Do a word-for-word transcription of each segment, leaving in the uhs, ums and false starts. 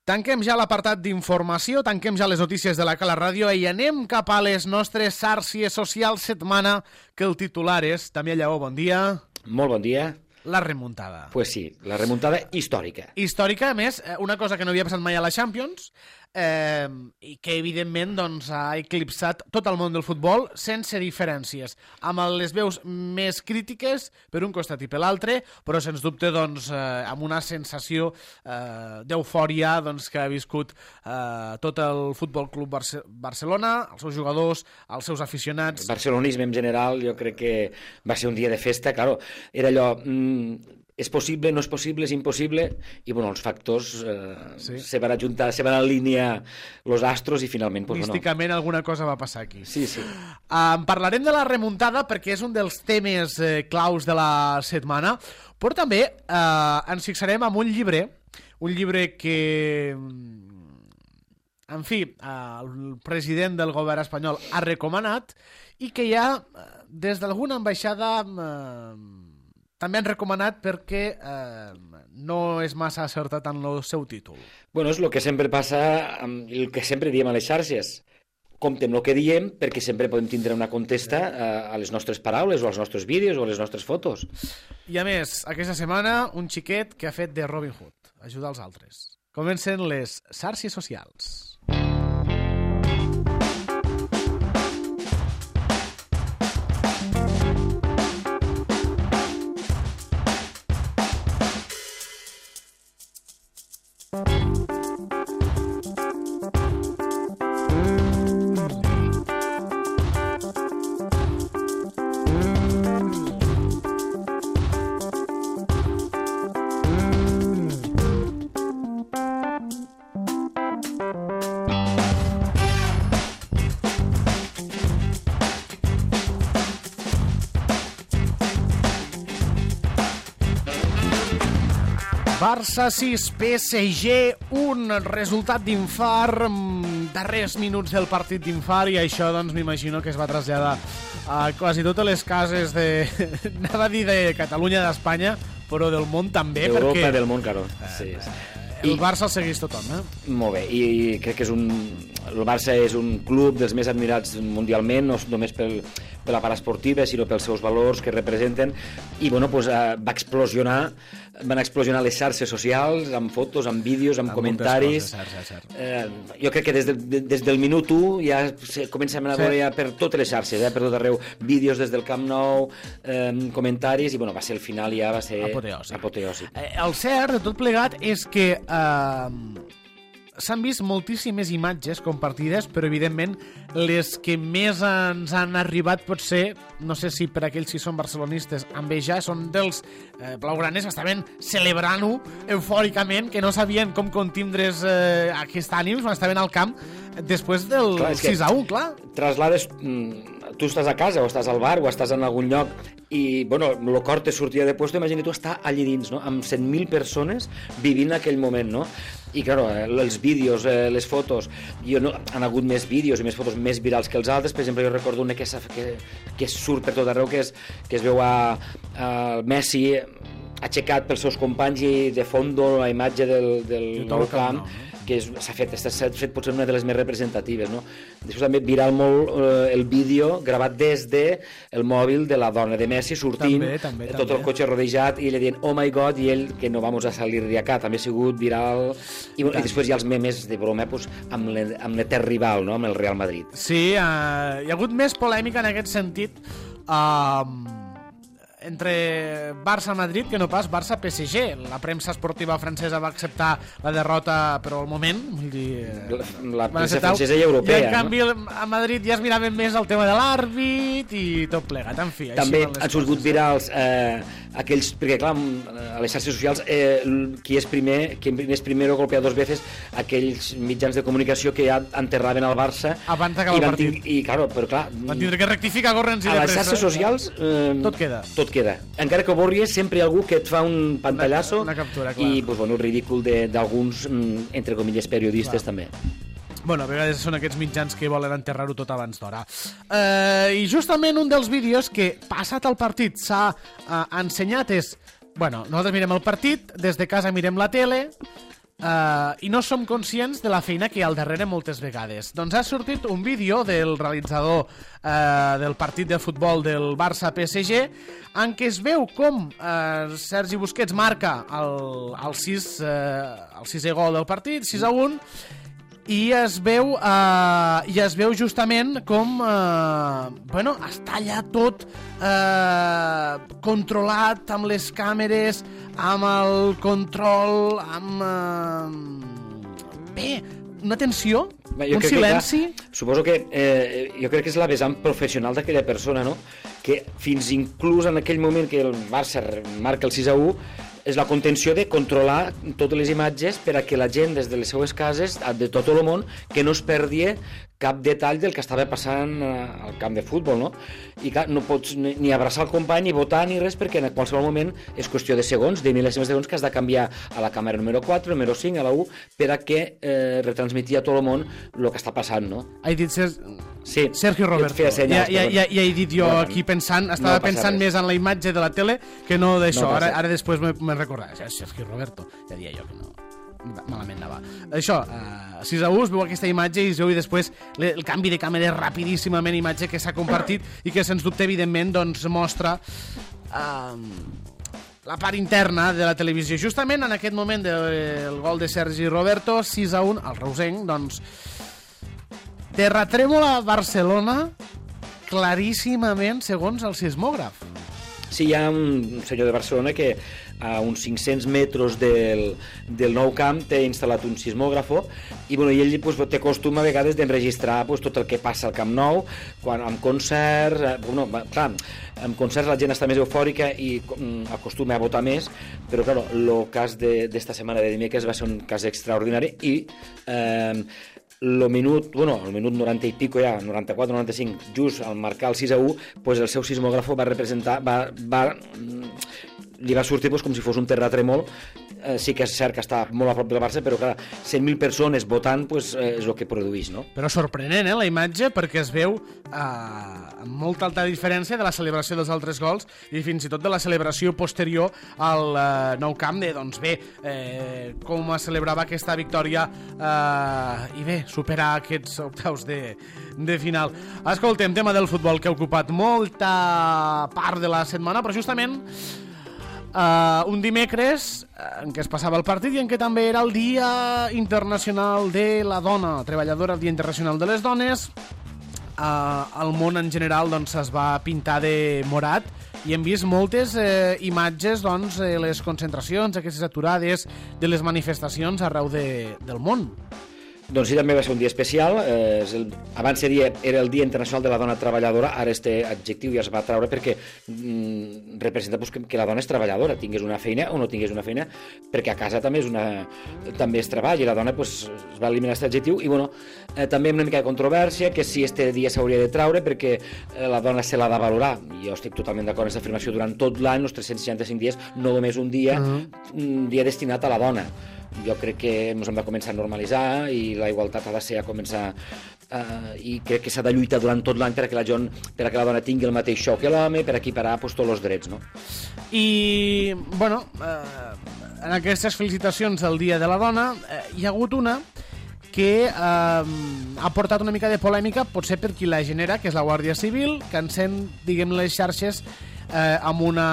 Tanquem ja l'apartat d'informació, tanquem ja les notícies de la Cala Ràdio i anem cap a les nostres xarxes socials setmana, que el titular és, Damià Lleó, bon dia. Molt bon dia. La remuntada. Pues sí, la remuntada històrica. Històrica, a més, una cosa que no havia passat mai a la Champions, eh, i que evidentment doncs, ha eclipsat tot el món del futbol sense diferències, amb les veus més crítiques per un costat i per l'altre, però sens dubte doncs, eh, amb una sensació eh, d'eufòria doncs, que ha viscut eh, tot el Futbol Club Barce- Barcelona, els seus jugadors, els seus aficionats. El barcelonisme en general, jo crec que va ser un dia de festa, claro, era allò... Mm, és possible, no és possible, és impossible, i bueno, els factors eh, sí. se van ajuntar, se van alinear los astros i finalment... Pues, místicament bueno. alguna cosa va passar aquí. Sí, sí. Um, parlarem de la remuntada perquè és un dels temes eh, claus de la setmana, però també eh, ens fixarem en un llibre, un llibre que, en fi, eh, el president del govern espanyol ha recomanat i que ja des d'alguna ambaixada... Eh, també han recomanat perquè eh, no és massa acertat en el seu títol. Bueno, és el que sempre passa, el que sempre diem a les xarxes. Comptem el que diem perquè sempre podem tindre una contesta a, a les nostres paraules o als nostres vídeos o a les nostres fotos. I a més, aquesta setmana, un xiquet que ha fet de Robin Hood, ajudar els altres. Comencen les xarxes socials. Barça sis, P S G un, resultat d'infart, darrers minuts del partit d'infart, i això doncs m'imagino que es va traslladar a quasi totes les cases de, anava a dir de Catalunya, d'Espanya, però del món també, D'Europa, perquè... del món, claro. Sí, sí. El Barça el segueix tothom, eh? Molt bé, i, i crec que és un... El Barça és un club dels més admirats mundialment, no només pel, per la part esportiva, sinó pels seus valors que representen, i bueno, pues, eh, va explosionar, van explosionar les xarxes socials, amb fotos, amb vídeos, amb, amb comentaris. Coses, cert, cert, cert. Eh, jo crec que des, de, des del minut u ja se, comencem a veure sí. ja per totes les xarxes, eh, per tot arreu, vídeos des del Camp Nou, eh, comentaris, i bueno, va ser el final, ja va ser apoteòsic. apoteòsic. Eh, el cert de tot plegat és que eh, s'han vist moltíssimes imatges compartides, però evidentment les que més ens han arribat potser, no sé si per aquells que són barcelonistes amb ells ja, són dels eh, blaugranes que estaven celebrant-ho eufòricament, que no sabien com contindre's eh, aquest ànim quan estaven al camp després del clar, sis a u, clar. Traslades, tu estàs a casa o estàs al bar o estàs en algun lloc i, bueno, el cor te sortia de puesto, imagina tu estar allí dins, no?, amb cent mil persones vivint aquell moment, no? I, claro, els vídeos, les fotos, jo no, han hagut més vídeos i més fotos més virals que els altres. Per exemple, jo recordo una que, que, que surt per tot arreu, que, és, que es veu a, a Messi aixecat pels seus companys i de fondo la imatge del, del nou camp, no? que s'ha fet, s'ha fet potser una de les més representatives, no? Després també viral molt eh, el vídeo gravat des de el mòbil de la dona de Messi sortint, també, també, tot també. El cotxe rodejat i ella dient oh my god, i ell que no vamos a salir de acá, també ha sigut viral, i, i després hi ha els memes de broma pues, amb l'etern rival, no? Amb el Real Madrid. Sí, uh, hi ha hagut més polèmica en aquest sentit uh, entre Barça-Madrid que no pas Barça-P S G. La premsa esportiva francesa va acceptar la derrota, però al moment, vull dir... La, la premsa francesa i europea. I en canvi no? A Madrid ja es miraven més el tema de l'àrbit i tot plegat, en fi. També han sorgut virals eh, aquells, perquè clar, a les xarxes socials eh, qui és primer, qui és primer o golpea dos veces, aquells mitjans de comunicació que ja enterraven el Barça abans d'acabar el partit. I claro, però clar... Van tindre que rectificar corrents i de pressa. A les xarxes socials... Eh, tot queda. Tot queda. Encara que borries, sempre hi ha algú que et fa un pantallasso una, una captura, clar. I pues, bueno, el ridícul d'alguns, entre comilles, periodistes clar. També. Bueno, a vegades són aquests mitjans que volen enterrar-ho tot abans d'hora. Eh, I justament un dels vídeos que, passat el partit, s'ha eh, ensenyat és... Bueno, nosaltres mirem el partit, des de casa mirem la tele, Uh, i no som conscients de la feina que hi ha al darrere moltes vegades. Doncs ha sortit un vídeo del realitzador uh, del partit de futbol del Barça-P S G en què es veu com uh, Sergi Busquets marca el, el, sis, uh, el sisè gol del partit, sis a un, i es veu uh, i es veu justament com uh, bueno, està allà tot uh, controlat amb les càmeres, amb el control, amb uh, bé, una tensió, jo un silenci que, clar, suposo que eh, jo crec que és la vessant professional d'aquella persona, no? Que fins inclús en aquell moment que el Barça marca el sis a u és la contenció de controlar totes les imatges per a que la gent des de les seues cases, de tot el món, que no es perdi cap detall del que estava passant al camp de futbol, no? I clar, no pots ni abraçar el company, ni votar, ni res, perquè en qualsevol moment és qüestió de segons, de mil·lèsimes de segons, que has de canviar a la càmera número quatre, número cinc, a la u, per a que eh, retransmiti a tot el món el que està passant, no? He dit Ser... sí, Sergio Roberto. Ja, ja, ja, ja he dit jo no, aquí pensant, estava no pensant res. Més en la imatge de la tele que no d'això. No ara, ara després me'n recordaré. Sergio Roberto. Ja dia jo que no... malament anava. Això, uh, sis a u, es veu aquesta imatge i es veu i després le, el canvi de càmera rapidíssimament, imatge que s'ha compartit i que sens dubte evidentment doncs mostra uh, la part interna de la televisió. Justament en aquest moment del gol de Sergi Roberto, sis a un, el reusenc, doncs terratrèmol a Barcelona claríssimament segons el sismògraf. Sí, hi ha un senyor de Barcelona que a uns cinc-cents metres del, del Nou Camp té instal·lat un sismògrafo i, bueno, i ell pues, té costum a vegades d'enregistrar pues, tot el que passa al Camp Nou, quan amb concerts, eh, bueno, clar, amb concerts la gent està més eufòrica i mm, acostuma a votar més, però clar, el cas d'esta setmana de dimecres va ser un cas extraordinari i eh, el minut, bueno, el minut noranta i pico ja, noranta-quatre noranta-cinc, just al marcar el sis a u, pues el seu sismògrafo va representar, va, va, li va sortir pues, com si fos un terratrèmol. Eh, sí que és cert que està molt a prop del Barça, però clar, cent mil persones votant pues, eh, és el que produeix, no? Però sorprenent, eh, la imatge, perquè es veu eh, amb molta alta diferència de la celebració dels altres gols i fins i tot de la celebració posterior al eh, Nou Camp, de, doncs bé, eh, com es celebrava aquesta victòria eh, i bé, superar aquests octaus de, de final. Escoltem, tema del futbol que ha ocupat molta part de la setmana, però justament Uh, un dimecres en què es passava el partit i en què també era el Dia Internacional de la Dona Treballadora, el Dia Internacional de les Dones. Uh, el món en general doncs, es va pintar de morat i hem vist moltes eh, imatges, doncs, eh, les concentracions, aquestes aturades de les manifestacions arreu de, del món. Doncs sí, també va ser un dia especial. Eh, el, abans seria, era el Dia Internacional de la Dona Treballadora, ara este adjectiu ja es va treure perquè mm, representa pues, que, que la dona és treballadora, tingués una feina o no tingués una feina, perquè a casa també és, una, també és treball i la dona pues, es va eliminar aquest adjectiu i bueno, eh, també una mica de controvèrsia que si este dia s'hauria de treure perquè eh, la dona se l'ha de valorar. Jo estic totalment d'acord amb aquesta afirmació durant tot l'any, els tres-cents seixanta-cinc dies, no només un dia, uh-huh. un dia destinat a la dona. Jo crec que ens hem de començar a normalitzar i la igualtat ha de ser a començar uh, i crec que s'ha de lluitar durant tot l'any per a que la, gent, per a que la dona tingui el mateix xou que l'home, per equiparar pues, tots els drets, no? I, bueno, eh, en aquestes felicitacions del Dia de la Dona eh, hi ha hagut una que eh, ha portat una mica de polèmica, potser per qui la genera, que és la Guàrdia Civil, que encén, diguem, les xarxes eh, amb una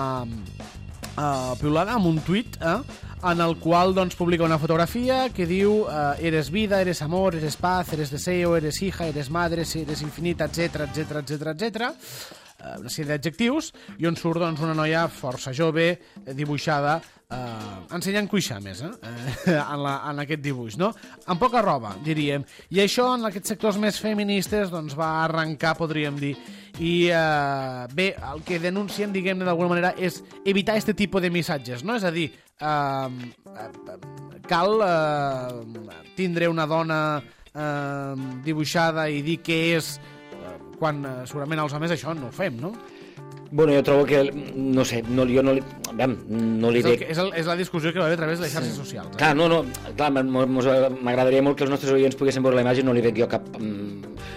eh, piulada, amb un tuit, eh, en el qual doncs, publica una fotografia que diu eh, eres vida, eres amor, eres paz, eres deseo, eres hija, eres madre, eres infinita, etc etc etc etc. Una sèrie d'adjectius i on surt doncs, una noia força jove, dibuixada, eh, ensenyant cuixames eh? en, la, en aquest dibuix, no? Amb poca roba, diríem. I això en aquests sectors més feministes doncs, va arrencar, podríem dir. I eh, bé, el que denuncien, diguem-ne d'alguna manera, és evitar aquest tipus de missatges, no? És a dir, eh, cal eh, tindre una dona eh, dibuixada i dir que és quan eh, segurament els homes això no ho fem, no? Bueno, jo trobo que, no sé, no, jo no li, no li és, dic... que, és, el, és la discussió que va haver a través de les xarxes socials. Eh? Clar, no, no, clar, m'agradaria molt que els nostres oients poguessin veure la imatge, no li veig jo cap,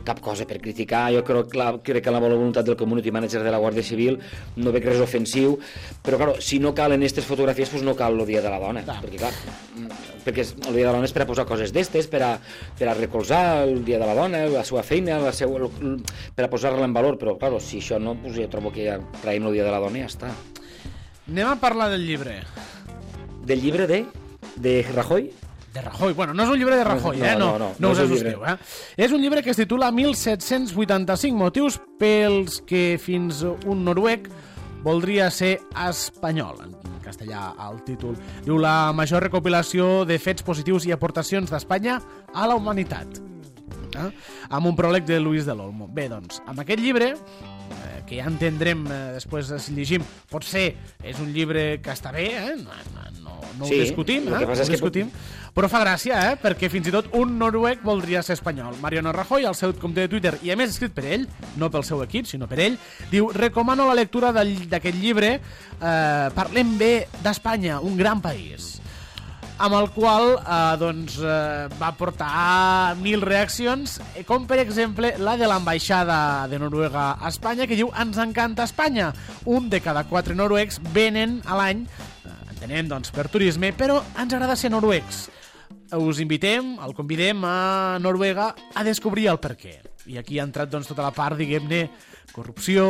cap cosa per criticar. Jo crec, la, crec que la bona voluntat del community manager de la Guàrdia Civil no veig res ofensiu, però clar, si no calen aquestes fotografies, doncs no cal el Dia de la Dona, clar. perquè clar, perquè el Dia de la Dona és per a posar coses d'estes, per, a, per a recolzar el Dia de la Dona, la seva feina, la seva, per a posar-la en valor, però clar, si això no, doncs jo trobo que ja traiem el Dia de la Dona i ja està. Anem a parlar del llibre. Del llibre de, de Rajoy? De Rajoy. Bueno, no és un llibre de Rajoy, no, eh? No, no, no, no, no us assusteu, eh? És un llibre que es titula mil set-cents vuitanta-cinc motius pels que fins un noruec voldria ser espanyol. En castellà, el títol. Diu la major recopilació de fets positius i aportacions d'Espanya a la humanitat. Eh? Amb un pròleg de Luis de l'Olmo. Bé, doncs, amb aquest llibre, eh, que ja entendrem eh, després si llegim, potser és un llibre que està bé, eh? no, no, no, no sí, ho discutim, eh? que no ho discutim. Que... Però fa gràcia, eh? Perquè fins i tot un noruec voldria ser espanyol. Mariano Rajoy, al seu compte de Twitter, i a més escrit per ell, no pel seu equip, sinó per ell, diu: recomano la lectura d'aquest llibre, eh, parlem bé d'Espanya, un gran país. Amb el qual eh, doncs, eh, va portar mil reaccions, com per exemple la de l'ambaixada de Noruega a Espanya, que diu: ens encanta Espanya. Un de cada quatre noruecs venen a l'any, eh, entenem, doncs, per turisme, però ens agrada ser noruecs. Us invitem, el convidem a Noruega a descobrir el perquè. I aquí ha entrat doncs, tota la part, diguem-ne, corrupció,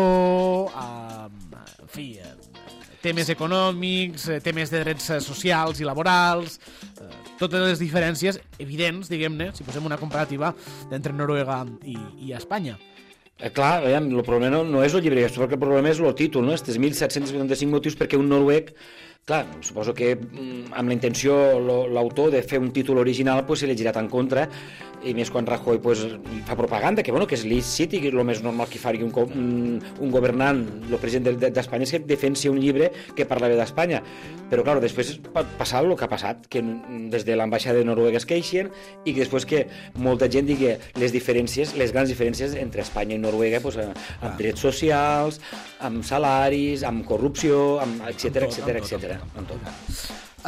eh, en fi, eh, temes econòmics, temes de drets socials i laborals, eh, totes les diferències evidents, diguem-ne, si posem una comparativa entre Noruega i, i Espanya. Eh, clar, veiem, el problema no, no és el llibre, perquè el problema és el títol, no? Estes mil set-cents vuitanta-cinc motius perquè un noruec, clar, suposo que amb la intenció l'autor de fer un títol original pues, se li ha girat en contra, i més quan Rajoy pues, fa propaganda, que, bueno, que és lícit i que és el més normal que faci un, un, un governant, el president d'Espanya, és que defensi un llibre que parla bé d'Espanya. Però, clar, després pot passar el que ha passat, que des de l'ambaixada de Noruega es queixen i que després que molta gent digui les diferències, les grans diferències entre Espanya i Noruega, pues, amb ah. drets socials, amb salaris, amb corrupció, amb etcètera, etcètera, etcètera. Amb tot.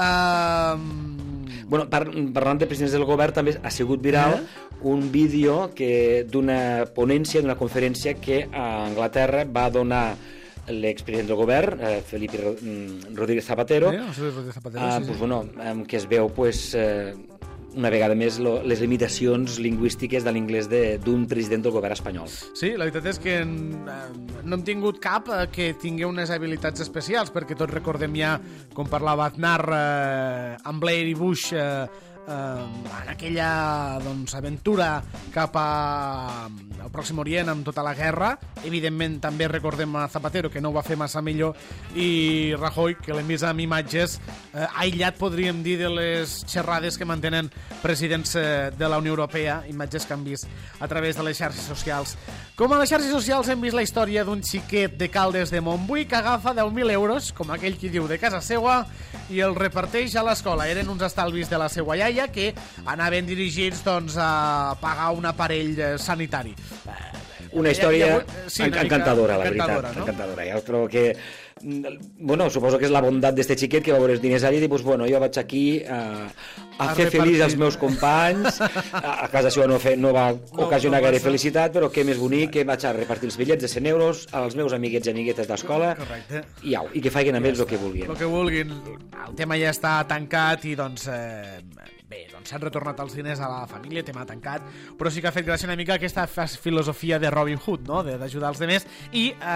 Uh... Bueno, par parlant de presidents del govern, també ha sigut viral eh? un vídeo que d'una ponència, d'una conferència que a Anglaterra va donar l'expresident del govern, eh, Felipe Rodríguez Zapatero, eh? Rodríguez Zapatero eh, sí, pues, sí. Bueno, eh, que es veu pues, eh, una vegada més lo, les limitacions lingüístiques de l'inglès d'un president del govern espanyol. Sí, la veritat és que no hem tingut cap que tingui unes habilitats especials, perquè tots recordem ja com parlava Aznar eh, amb Blair i Bush eh, eh, en aquella doncs, aventura cap a, al Pròxim Orient amb tota la guerra. Evidentment també recordem a Zapatero, que no ho va fer massa millor, i Rajoy, que l'hem vist amb imatges eh, aïllat, podríem dir, de les xerrades que mantenen presidents eh, de la Unió Europea, imatges que han vist a través de les xarxes socials. Com a les xarxes socials hem vist la història d'un xiquet de Caldes de Montbui que agafa deu mil euros, com aquell qui diu, de casa seua, i el reparteix a l'escola. Eren uns estalvis de la seua iaia que anaven dirigits doncs, a pagar un aparell sanitari. Una història sí, una encantadora, la encantadora, veritat. No? Encantadora. Ja trobo que... Bueno, suposo que és la bondat d'este xiquet que va veure els diners allà i dir, pues, bueno, jo vaig aquí a, a, a fer feliç els meus companys, a, a casa seva no, fe, no va ocasionar no, no gaire felicitat, però què més bonic que vaig a repartir els bitllets de cent euros als meus amiguets i amiguetes d'escola i, au, i que facin amb ells el que vulguin. El que vulguin. El tema ja està tancat i doncs... Eh, bé, doncs s'han retornat els diners a la família, tema tancat, però sí que ha fet gràcia una mica aquesta filosofia de Robin Hood, no? d'ajudar els demés, i eh,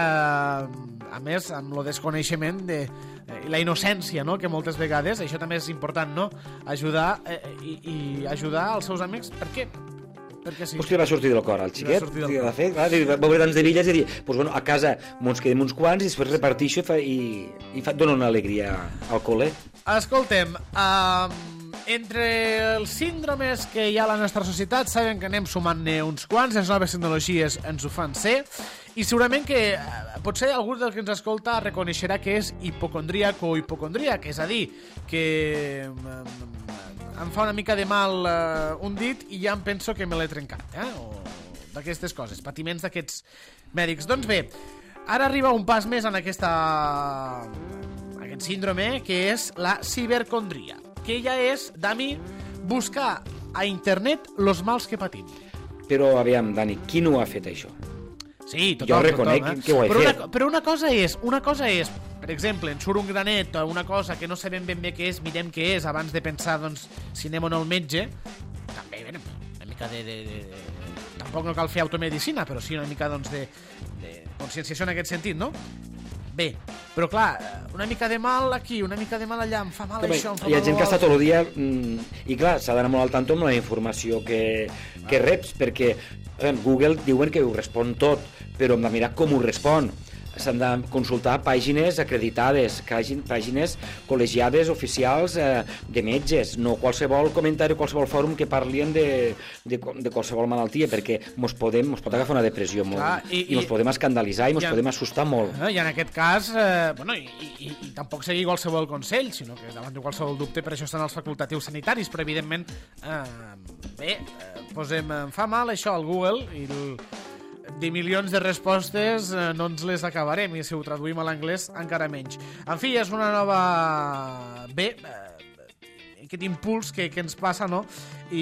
a més amb el desconeixement de eh, la innocència, no? que moltes vegades, això també és important, no? ajudar eh, i, i ajudar els seus amics, per què? Perquè sí. Pues que va sortir del cor, el xiquet, que va fer, va veure tants de villes i dir, pues bueno, a casa mos quedem uns quants i després repartixo i, fa, i, i fa, dona una alegria al col·le. Escoltem, eh, entre els síndromes que hi ha a la nostra societat, sabem que anem sumant-ne uns quants, les noves tecnologies ens ho fan ser, i segurament que eh, potser algú del que ens escolta reconeixerà que és hipocondríac o hipocondríac, és a dir, que eh, em fa una mica de mal eh, un dit i ja em penso que me l'he trencat, eh? o d'aquestes coses, patiments d'aquests mèdics. Doncs bé, ara arriba un pas més en aquesta, aquest síndrome, que és la cibercondria, que ja és, Dami, buscar a internet los mals que patim. però aviam, Dani, qui no ha fet això? Sí, tothom, jo reconec tothom, eh? que ho he però fet. Una, però una cosa és, una cosa és, per exemple, en surt un granet o una cosa que no sabem ben bé què és, mirem què és abans de pensar, doncs, si anem o no al metge. També, bé, una mica de, de, de, de... Tampoc no cal fer automedicina, però sí una mica, doncs, de, de conscienciació en aquest sentit, no? Bé, però clar, una mica de mal aquí, una mica de mal allà, em fa mal També, això, em fa hi ha mal gent que l'altre. està tot el dia mm, i clar, s'ha d'anar molt al tanto amb la informació que, que reps, perquè eh, Google diuen que ho respon tot, però hem de mirar com ho respon. S'han de consultar pàgines acreditades, pàgines col·legiades oficials eh, de metges, no qualsevol comentari, qualsevol fòrum que parlin de, de, de qualsevol malaltia, perquè mos podem, mos pot agafar una depressió molt, Clar, i, i, i mos podem escandalitzar i mos i, podem assustar molt. Eh, I en aquest cas, eh, bueno, i, i, i tampoc seguir qualsevol consell, sinó que davant de qualsevol dubte per això estan els facultatius sanitaris, però evidentment, eh, bé, eh, posem, em fa mal això al Google i el, de milions de respostes eh, no ens les acabarem, i si ho traduïm a l'anglès encara menys. En fi, és una nova... Bé, eh, aquest impuls que, que ens passa, no?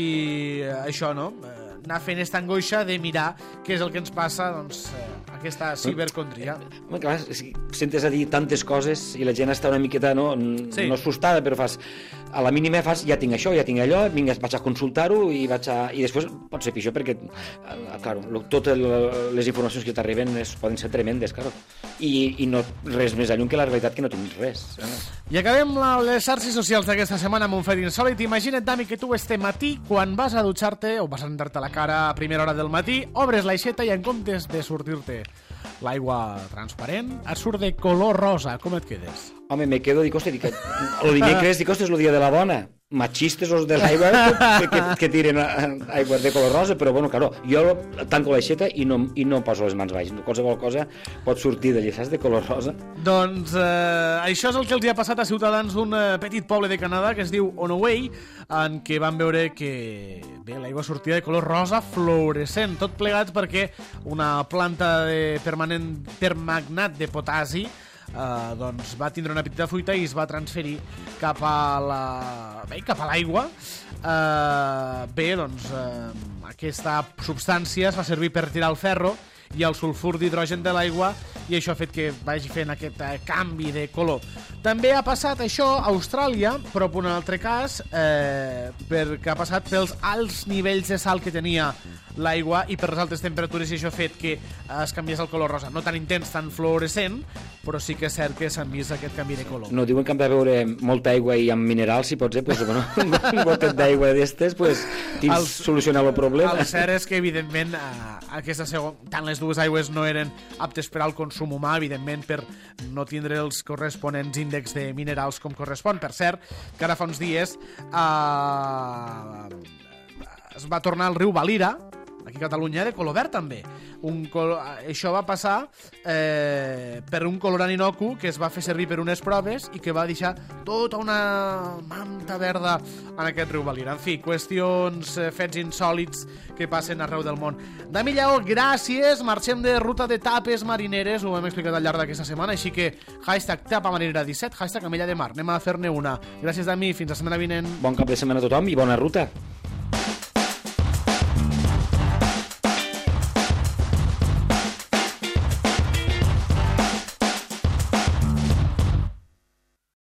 I eh, això, no? Eh, anar fent aquesta angoixa de mirar què és el que ens passa, doncs, eh, aquesta cibercondria. Home, clar, sentes a dir tantes coses i la gent està una miqueta, no, Sí. no assustada, però fas, a la mínima fas, ja tinc això, ja tinc allò, vinga, vaig a consultar-ho i vaig a... I després pot ser pitjor perquè, eh, claro, lo- totes les informacions que t'arriben es- poden ser tremendes, claro. I, i no res més lluny que la realitat, que no tinc res. Eh? I acabem la, les xarxes socials d'aquesta setmana amb un fet insòlit. Imagina't, Dami, que tu este matí, quan vas a dutxar-te o vas a rentar-te la cara a primera hora del matí, obres l'aixeta i en comptes de sortir-te l'aigua transparent, et surt de color rosa. Com et quedes? Home, me quedo, dic, hòstia, dic, el dimecres, dic, hòstia, és el dia de la dona. Machistes els de l'aigua que, que, que tiren aigua de color rosa, però bueno, claro, jo tanco l'aixeta i no, i no poso les mans baix. Qualsevol cosa pot sortir d'allà, saps, de color rosa. Doncs eh, això és el que els hi ha passat a ciutadans d'un eh, petit poble de Canadà que es diu Onoway, en què van veure que bé, l'aigua sortia de color rosa fluorescent, tot plegat perquè una planta de permanent permagnat de potasi Uh, doncs va tindre una petita fuita i es va transferir cap a la... bé, cap a l'aigua. Uh, bé, doncs uh, aquesta substància es fa servir per tirar el ferro i el sulfur d'hidrogen de l'aigua, i això ha fet que vagi fent aquest eh, canvi de color. També ha passat això a Austràlia, però per un altre cas, eh, perquè ha passat pels alts nivells de sal que tenia l'aigua i per les altes temperatures, i això ha fet que eh, es canviés el color rosa. No tan intens, tan fluorescent, però sí que és cert que s'han vist aquest canvi de color. No, diuen que hem de beure molta aigua i amb minerals, si pot ser, pues, bueno, un gotet d'aigua d'estes, pues, tens El- solucionat el problema. El cert és que, evidentment, eh, aquesta segon... tant les dues aigües no eren aptes per al consum humà, evidentment, per no tindre els corresponents índexs de minerals com correspon. Per cert, que ara fa uns dies eh, es va tornar al riu Valira, aquí a Catalunya, de color verd també. Un col... Això va passar eh, per un colorant inocu que es va fer servir per unes proves i que va deixar tota una manta verda en aquest riu Valira. En fi, qüestions, eh, fets insòlits que passen arreu del món. Dami Lleó, gràcies. Marxem de ruta de tapes marineres, ho hem explicat al llarg d'aquesta setmana, així que hashtag tapa marinera disset, hashtag Amella de Mar. Anem a fer-ne una. Gràcies, Dami, fins la setmana vinent. Bon cap de setmana a tothom i bona ruta.